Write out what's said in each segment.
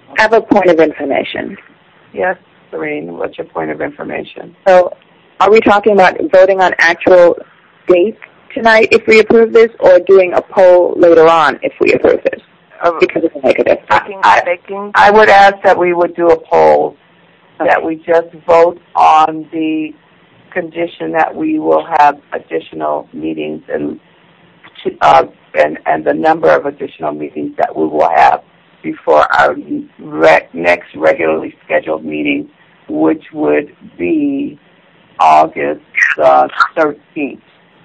I have a point of information. Yes, Serene, what's your point of information? So are we talking about voting on actual dates tonight if we approve this, or doing a poll later on if we approve this? Because it's a negative. I would ask that we would do a poll, that we just vote on the condition that we will have additional meetings and the number of additional meetings that we will have before our next regularly scheduled meeting, which would be August 13th.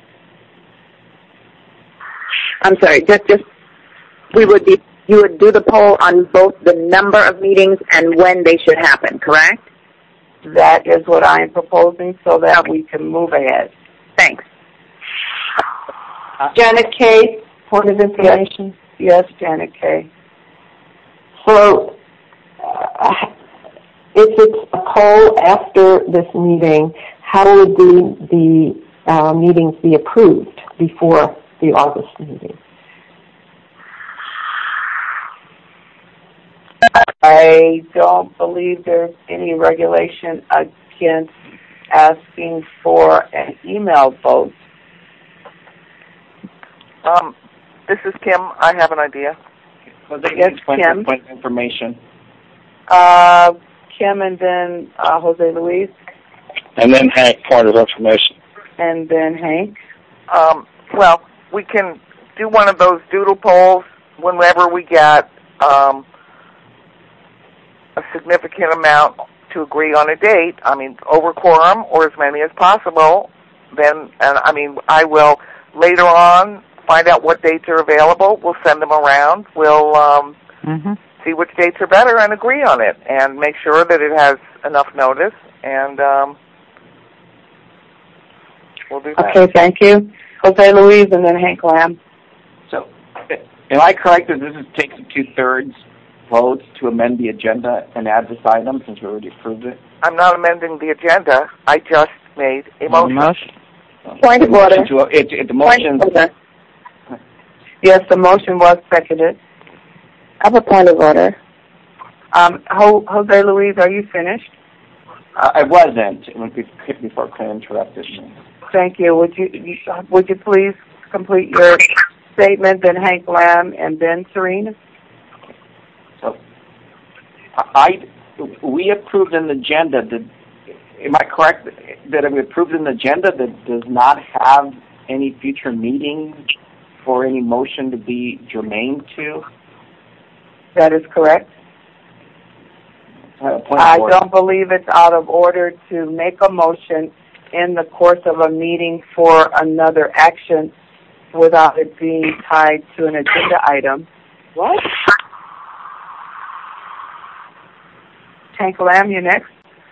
I'm sorry, you would do the poll on both the number of meetings and when they should happen, correct? That is what I am proposing so that we can move ahead. Thanks. Janet Kay, point of information. Yes, Janet Kay. So, if it's a poll after this meeting, how would the meetings be approved before the August meeting? I don't believe there's any regulation against asking for an email vote. This is Kim. I have an idea. Yes, Kim. Point of information. Kim, and then Jose Luis. And then Hank, point of information. And then Hank. Well, we can do one of those doodle polls whenever we get a significant amount to agree on a date. I mean, over quorum or as many as possible. Then, I will later on find out what dates are available. We'll send them around. We'll see which dates are better and agree on it, and make sure that it has enough notice. And we'll do that. Okay, thank you. Jose Luis and then Hank Lamb. So, am I correct that this takes a 2/3 vote to amend the agenda and add this item since we already approved it? I'm not amending the agenda. I just made a motion. Point of order. The motion. Yes, the motion was seconded. I have a point of order. Jose Luis, are you finished? I wasn't. It went before Claire interrupted me. Thank you. Would you please complete your statement, then Hank Lamb, and then Serena? So, we approved an agenda am I correct that we approved an agenda that does not have any future meetings for any motion to be germane to? That is correct. I don't believe it's out of order to make a motion in the course of a meeting for another action without it being tied to an agenda item. What? Hank Lamb, you next.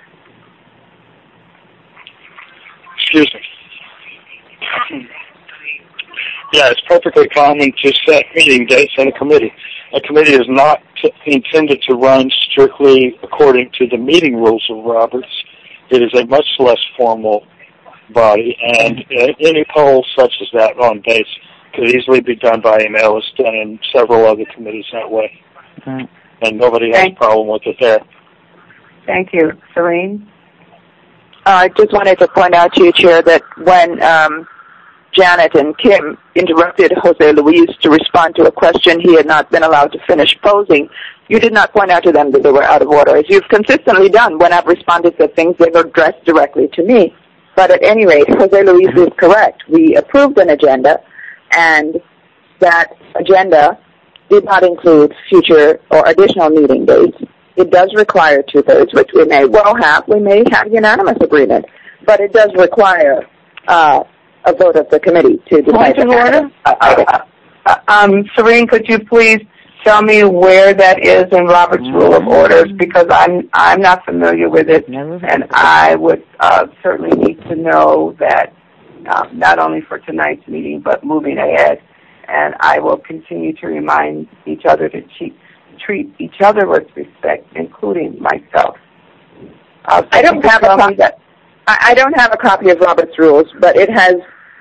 Excuse me. Yeah, it's perfectly common to set meeting dates in a committee. A committee is not intended to run strictly according to the meeting rules of Roberts. It is a much less formal body, and any poll such as that on dates could easily be done by email. It's done in several other committees that way. Mm-hmm. And nobody has a problem with it there. Thank you. Serene? I just wanted to point out to you, Chair, that when Janet and Kim interrupted Jose Luis to respond to a question he had not been allowed to finish posing, you did not point out to them that they were out of order, as you've consistently done when I've responded to things they've addressed directly to me. But at any rate, Jose Luis is correct. We approved an agenda, and that agenda did not include future or additional meeting dates. It does require 2/3, which we may well have. We may have unanimous agreement, but it does require a vote of the committee to decide. Point of order. Serene, could you please tell me where that is in Robert's Rule of Orders, because I'm not familiar with it, and I would certainly need to know that not only for tonight's meeting but moving ahead. And I will continue to remind each other to treat each other with respect, including myself. I don't have a copy of Robert's Rules, but it has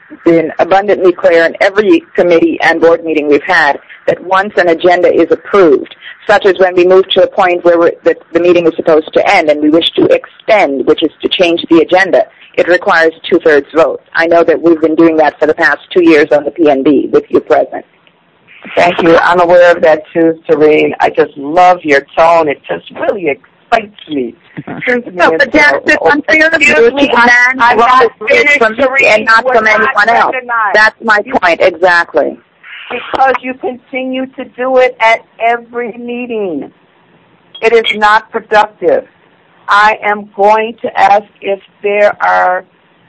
been abundantly clear in every committee and board meeting we've had that once an agenda is approved, such as when we move to a point where the meeting is supposed to end and we wish to extend, which is to change the agenda, it requires 2/3 votes. I know that we've been doing that for the past 2 years on the PNB with you present. Thank you. I'm aware of that too, Serene. I just love your tone. It just really excites me. No, but Janet, it's unfair of you to demand from me and not from anyone else. That's my point, exactly. Because you continue to do it at every meeting. It is not productive. I am going to ask if there are,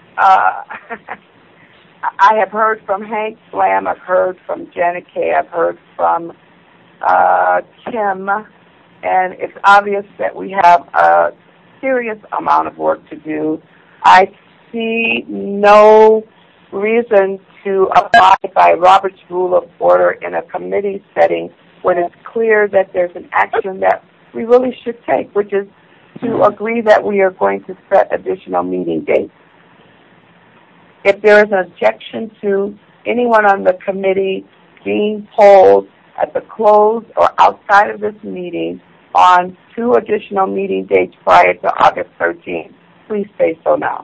I have heard from Hank Slam, I've heard from Janet Kay, I've heard from Kim, and it's obvious that we have a serious amount of work to do. I see no reason to abide by Robert's Rule of Order in a committee setting when it's clear that there's an action that we really should take, which is to agree that we are going to set additional meeting dates. If there is an objection to anyone on the committee being polled at the close or outside of this meeting on 2 additional meeting dates prior to August 13th, please say so now.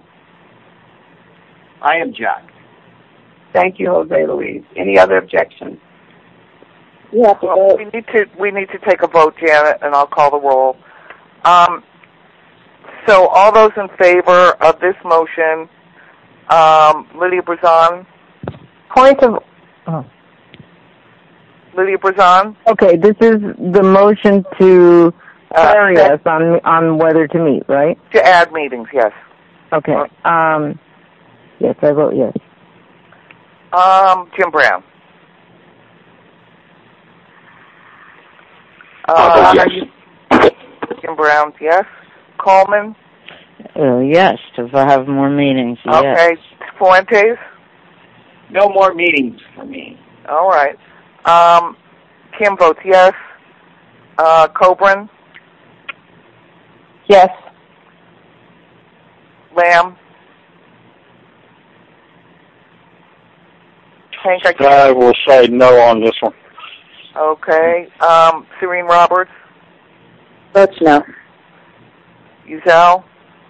I object. Thank you, Jose Luis. Any other objections? Yeah, well, we need to take a vote, Janet, and I'll call the roll. So all those in favor of this motion, Lydia Brazan. Point of... Lydia Brazan. Okay, this is the motion to carry us on whether to meet, right? To add meetings, yes. Okay. Yes, I vote yes. Jim Brown. Yes. Jim Brown, yes. Coleman. Yes, to have more meetings. Yes. Okay. Fuentes. No more meetings for me. All right. Kim votes yes. Coburn. Yes. Lamb. Hank, I will say no on this one. Okay. Serene Roberts. Votes no. Uzell.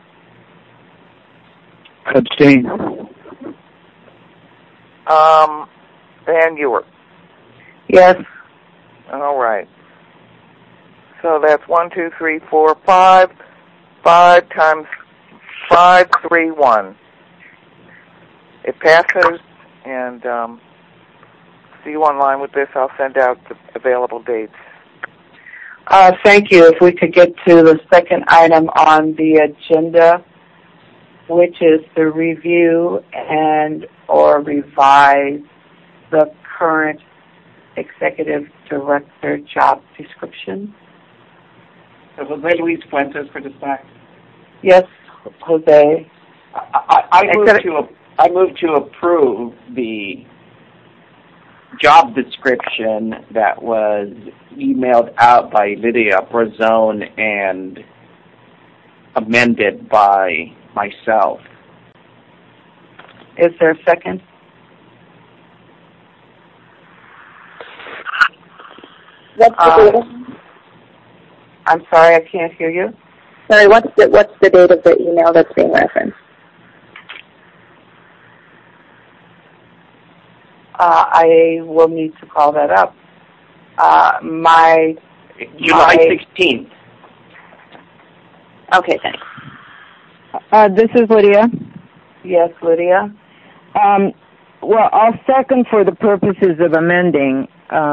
Abstain. Van Ewert. Yes. All right. So that's 1, 2, 3, 4, 5. 5 times 5, 3, 1. It passes, and see you online with this. I'll send out the available dates. Thank you. If we could get to the second item on the agenda, which is to review and or revise the current executive director job description. So Jose Luis Fuentes for dispatch. Yes, Jose. I move to approve the job description that was emailed out by Lydia Brazon and amended by myself. Is there a second? What's the date? I'm sorry, I can't hear you. Sorry, what's the date of the email that's being referenced? I will need to call that up. July 16th. Okay, thanks. This is Lydia. Yes, Lydia. Well, I'll second for the purposes of amending.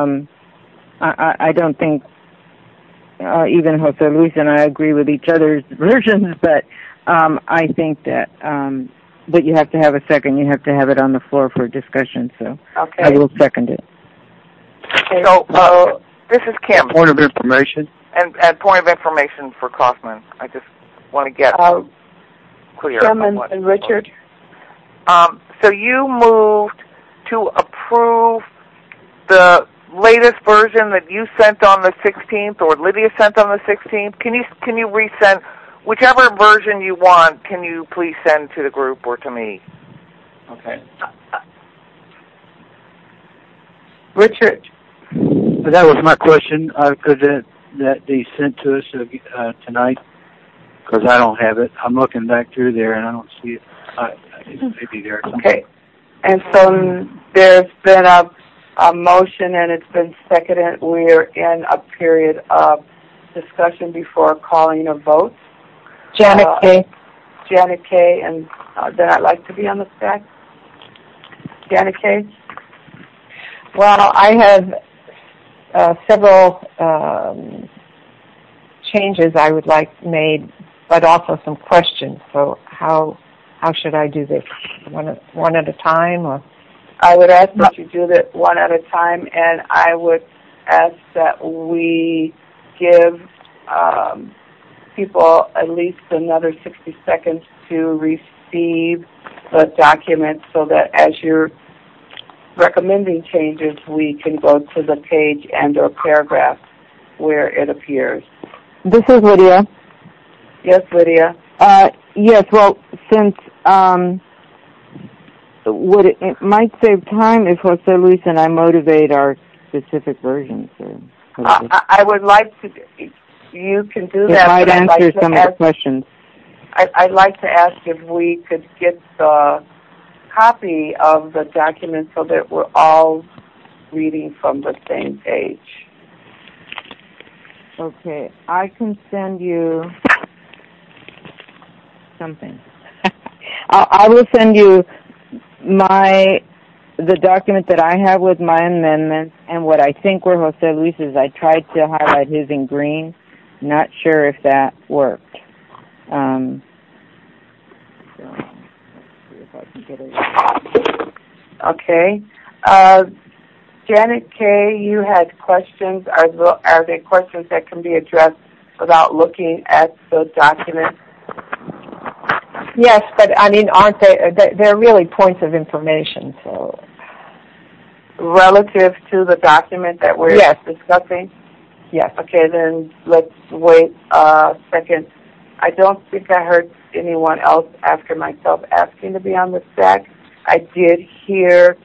I don't think even Jose Luis and I agree with each other's versions, but I think that but you have to have a second. You have to have it on the floor for discussion, so okay. I will second it. Okay. So this is Kim. Point of information. And point of information for Kaufman. I just want to get clear. Kim and Richard. So you moved to approve the latest version that you sent on the 16th, or Lydia sent on the 16th. Can you resend whichever version you want? Can you please send to the group or to me? Okay. Richard? That was my question. Could that be sent to us tonight? Because I don't have it. I'm looking back through there and I don't see it. It may be there. Okay. And so there's been a motion and it's been seconded. We're in a period of discussion before calling a vote. Janet Kay. Janet Kay, and then I'd like to be on the stack. Janet Kay? Well, I have several changes I would like made, but also some questions. So how should I do this? One at a time, or? I would ask that you do that one at a time, and I would ask that we give people at least another 60 seconds to receive the document so that as you're recommending changes, we can go to the page and or paragraph where it appears. This is Lydia. Yes, Lydia. Yes, well, since it might save time if Jose Luis and I motivate our specific versions. I would like to. You can do that. It might answer some of the questions. I'd like to ask if we could get the copy of the document so that we're all reading from the same page. Okay, I can send you something. I will send you the document that I have with my amendments and what I think were Jose Luis's. I tried to highlight his in green. Not sure if that worked. So let's see if I can get it. Okay. Janet Kay, you had questions. Are there questions that can be addressed without looking at the document? Yes, but I mean, aren't they? They're really points of information. So, relative to the document that we're discussing. Yes. Okay, then let's wait a second. I don't think I heard anyone else after myself asking to be on the stack. I did hear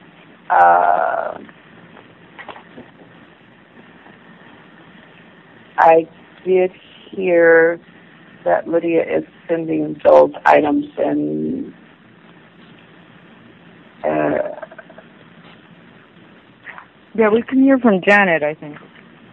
that Lydia is sending those items and yeah, we can hear from Janet, I think.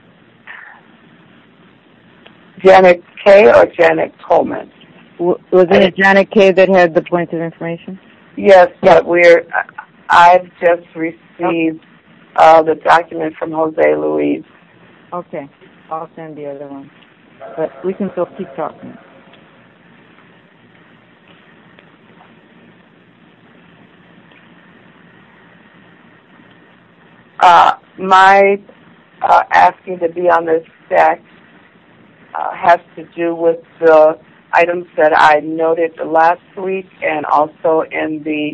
Janet Kay or Janet Coleman? Was it Janet Kay that had the points of information? Yes, but I've just received the document from Jose Luis. Okay, I'll send the other one. But we can still keep talking. My asking to be on this stack has to do with the items that I noted last week and also in the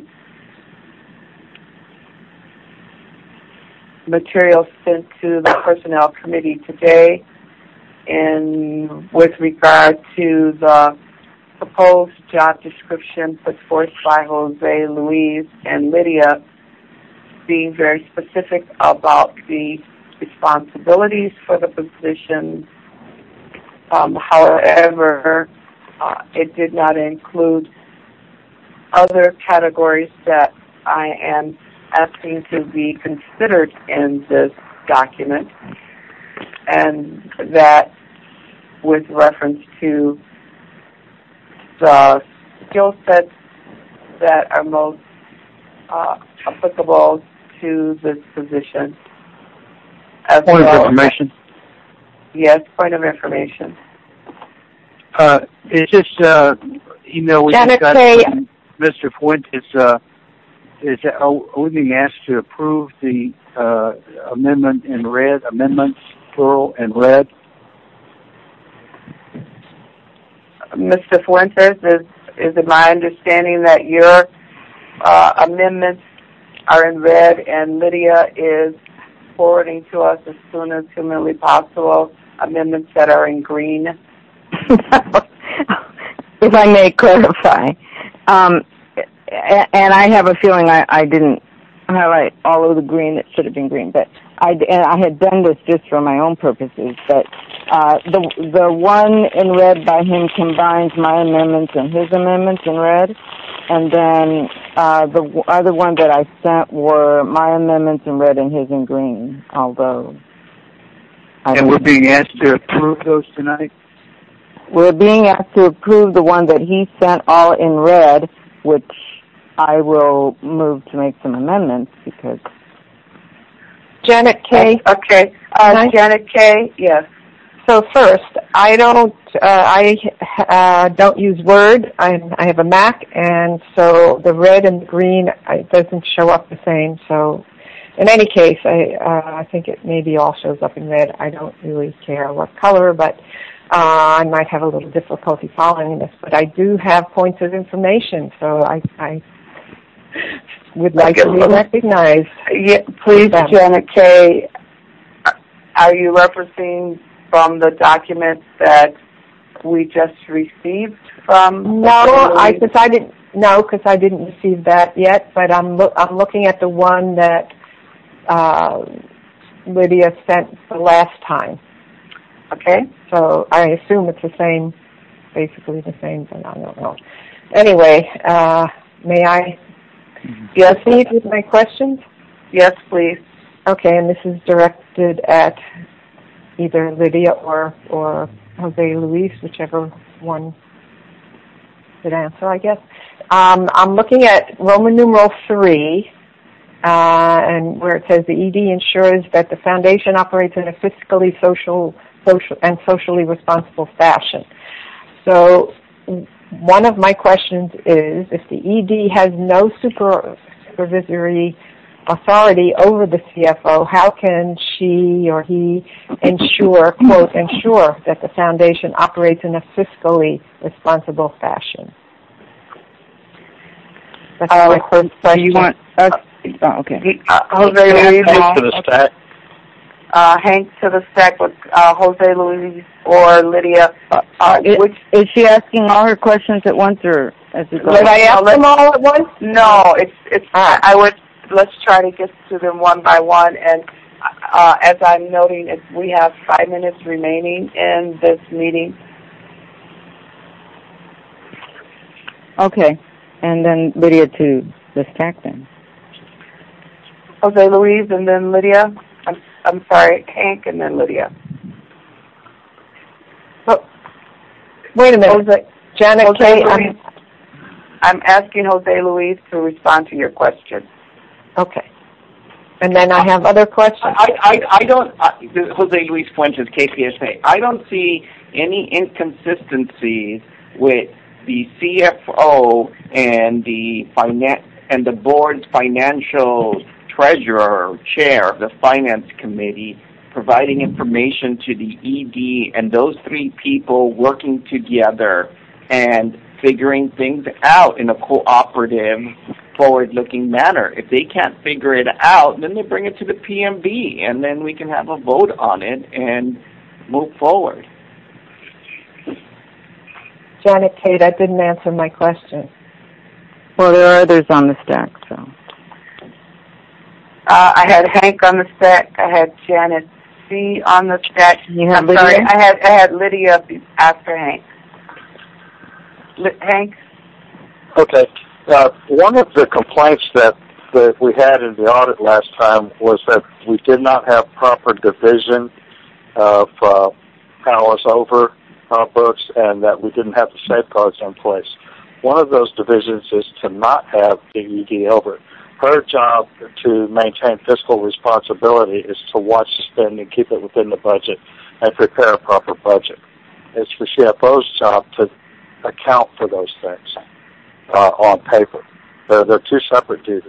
material sent to the Personnel Committee today with regard to the proposed job description put forth by Jose Luis and Lydia, being very specific about the responsibilities for the position. However, it did not include other categories that I am asking to be considered in this document, and that with reference to the skill sets that are most applicable to this position. Point of information. Yes, point of information. It's just email we just got from Mr. Fuentes. Are we being asked to approve the amendment in red, amendments, plural, in red? Mr. Fuentes, is it my understanding that your amendments are in red and Lydia is forwarding to us as soon as humanly possible amendments that are in green? If I may clarify, and I have a feeling I didn't highlight all of the green that should have been green, but I had done this just for my own purposes, but the one in red by him combines my amendments and his amendments in red, and then the other one that I sent were my amendments in red and his in green, although... And we're being asked to approve those tonight? We're being asked to approve the one that he sent all in red, which I will move to make some amendments because... Janet K. Okay. Janet K. Yes. So first, I don't use Word. I have a Mac, and so the red and the green it doesn't show up the same. So, in any case, I think it maybe all shows up in red. I don't really care what color, but I might have a little difficulty following this. But I do have points of information, so I would like to be recognized. Yeah, please, Janet K. Are you referencing from the document that we just received from? No, because I didn't receive that yet. But I'm looking at the one that Lydia sent the last time. Okay. So I assume it's the same, basically the same, but I don't know. Anyway, may I proceed with my questions? Yes, please. Okay, and this is directed at either Lydia or Jose Luis, whichever one should answer, I guess. I'm looking at Roman numeral 3, and where it says the ED ensures that the foundation operates in a fiscally social and socially responsible fashion. So one of my questions is, if the ED has no supervisory authority over the CFO, how can she or he ensure that the foundation operates in a fiscally responsible fashion? That's my first question. You want us? Oh, okay. Jose Luis, Hank to the stack. Hank to the stack with Jose Luis or Lydia. Is she asking all her questions at once, or as we go? Did I ask them all at once? No, it's. I would. Let's try to get to them one by one. And as I'm noting, we have 5 minutes remaining in this meeting. Okay, and then Lydia to the stack then. Jose Luis and then Lydia. I'm sorry, Hank and then Lydia. Oh, wait a minute. Janet K. I'm asking Jose Luis to respond to your question. Okay. And then I have other questions. I don't, Jose Luis Fuentes, KPSA, I don't see any inconsistencies with the CFO and the board's financial treasurer, chair of the finance committee, providing information to the ED, and those three people working together and figuring things out in a cooperative, forward-looking manner. If they can't figure it out, then they bring it to the PMB, and then we can have a vote on it and move forward. Janet K., that didn't answer my question. Well, there are others on the stack, so. I had Hank on the stack. I had Janet C. on the stack. You have Lydia? Sorry, I had Lydia after Hank. Hank? Okay. One of the complaints that we had in the audit last time was that we did not have proper division of powers over our books, and that we didn't have the safeguards in place. One of those divisions is to not have the ED over it. Her job to maintain fiscal responsibility is to watch the spending, keep it within the budget, and prepare a proper budget. It's the CFO's job to account for those things on paper. They're two separate duties.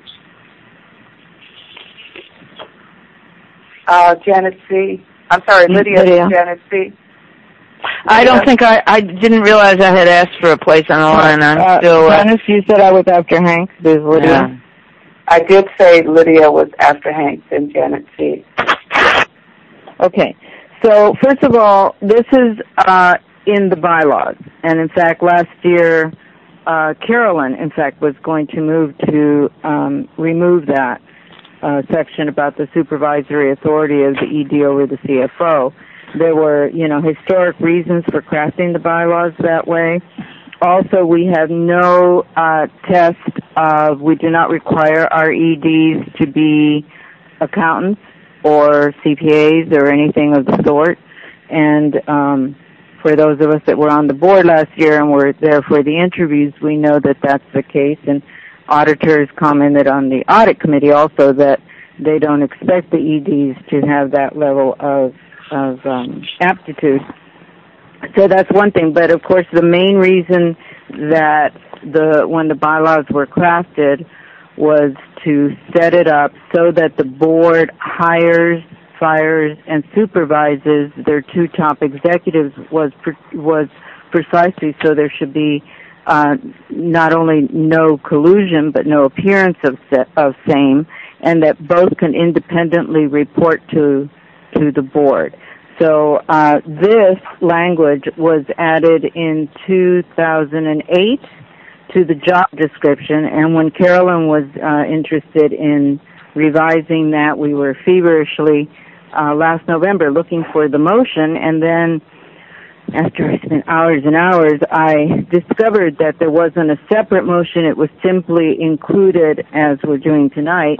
Janet C. I'm sorry, Lydia. Janet C. I don't think I didn't realize I had asked for a place on the line. I'm still. Janice, you said I was after Hank. There's Lydia. Yeah. I did say Lydia was after Hank and Janet C. Okay. So, first of all, this is in the bylaws. And, in fact, last year, Carolyn, in fact, was going to move to remove that section about the supervisory authority of the ED over the CFO. There were, historic reasons for crafting the bylaws that way. Also, we have no test of, we do not require our EDs to be accountants or CPAs or anything of the sort. And for those of us that were on the board last year and were there for the interviews, we know that that's the case. And auditors commented on the audit committee also that they don't expect the EDs to have that level of aptitude. So that's one thing. But, of course, the main reason that when the bylaws were crafted was to set it up so that the board hires, fires, and supervises their two top executives was precisely so there should be not only no collusion but no appearance of same, and that both can independently report to the board. So this language was added in 2008 to the job description, and when Carolyn was interested in revising that, we were feverishly last November looking for the motion, and then after I spent hours and hours, I discovered that there wasn't a separate motion. It was simply included, as we're doing tonight,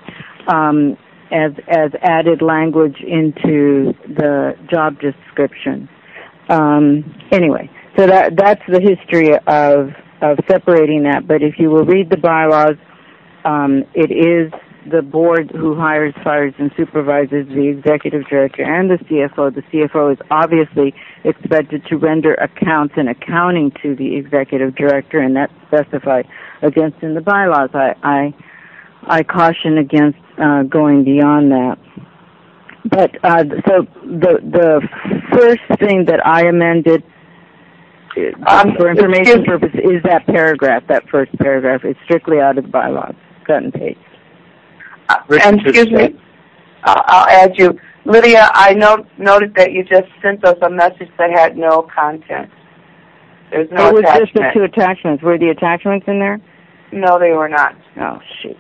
as added language into the job description. Anyway, so that's the history of separating that. But if you will read the bylaws, it is the board who hires, fires, and supervises the executive director and the CFO. The CFO is obviously expected to render accounts and accounting to the executive director, and that's specified against in the bylaws. I caution against going beyond that. But so the first thing that I amended for information purposes is that paragraph, that first paragraph. It's strictly out of the bylaws, cut and paste. And excuse me, I'll add you. Lydia, I noted that you just sent us a message that had no content. There's no attachment. It was just the two attachments. Were the attachments in there? No, they were not. Oh, shoot.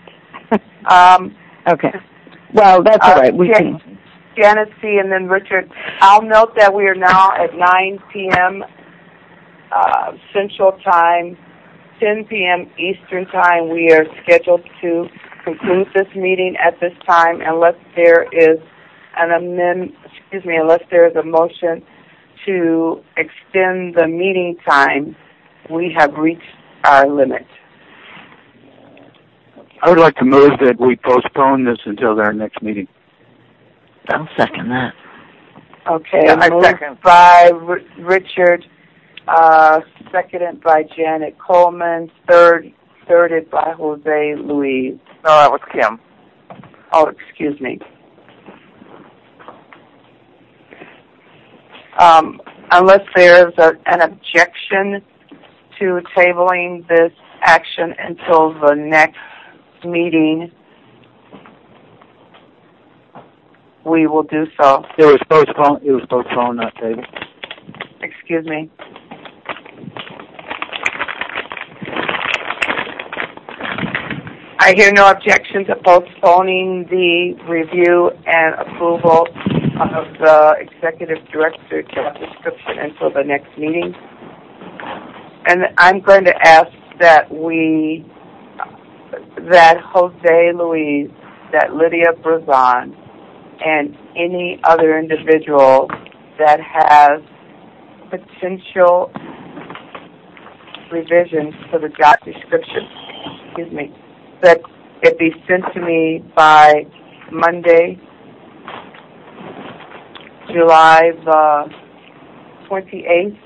Okay. Well, that's all right. We can. Janet C. and then Richard. I'll note that we are now at 9 p.m. Central Time, 10 p.m. Eastern Time. We are scheduled to conclude this meeting at this time unless there is unless there is a motion to extend the meeting time. We have reached our limit. I would like to move that we postpone this until our next meeting. I'll second that. Okay, yeah, moved by Richard, seconded by Janet Coleman, thirded by Jose Luis. No, that was Kim. Oh, excuse me. Unless there is an objection to tabling this action until the next meeting, we will do so. It was postponed, not tabled. Excuse me. I hear no objection to postponing the review and approval of the executive director job description until the next meeting. And I'm going to ask that Jose Luis, that Lydia Brazan, and any other individual that has potential revisions to the job description, that it be sent to me by Monday, July the 28th.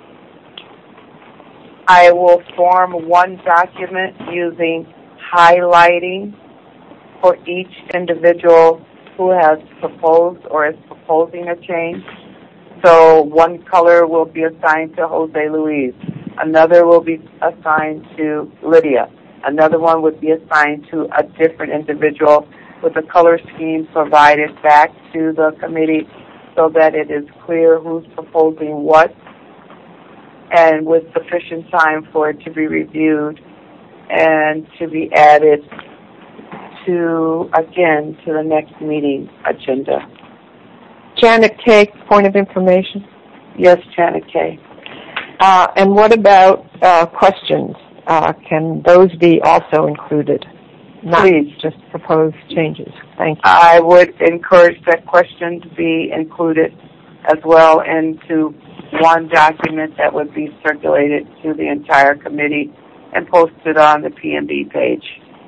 I will form one document using highlighting for each individual who has proposed or is proposing a change. So one color will be assigned to Jose Luis. Another will be assigned to Lydia. Another one would be assigned to a different individual with a color scheme provided back to the committee so that it is clear who's proposing what and with sufficient time for it to be reviewed and to be added to the next meeting agenda. Janet Kay, point of information. Yes, Janet Kay. And what about questions? Can those be also included? Please. Just proposed changes. Thank you. I would encourage that questions be included as well into one document that would be circulated to the entire committee and posted on the PMB page.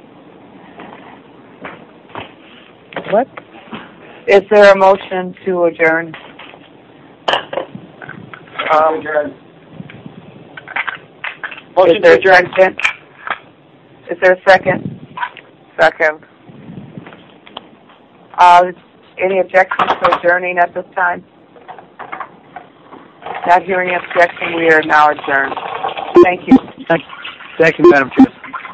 What? Is there a motion to adjourn? Motion to adjourn. Is there a second? Second. Any objections to adjourning at this time? Not hearing objection, we are now adjourned. Thank you. Thank you, Madam Chair.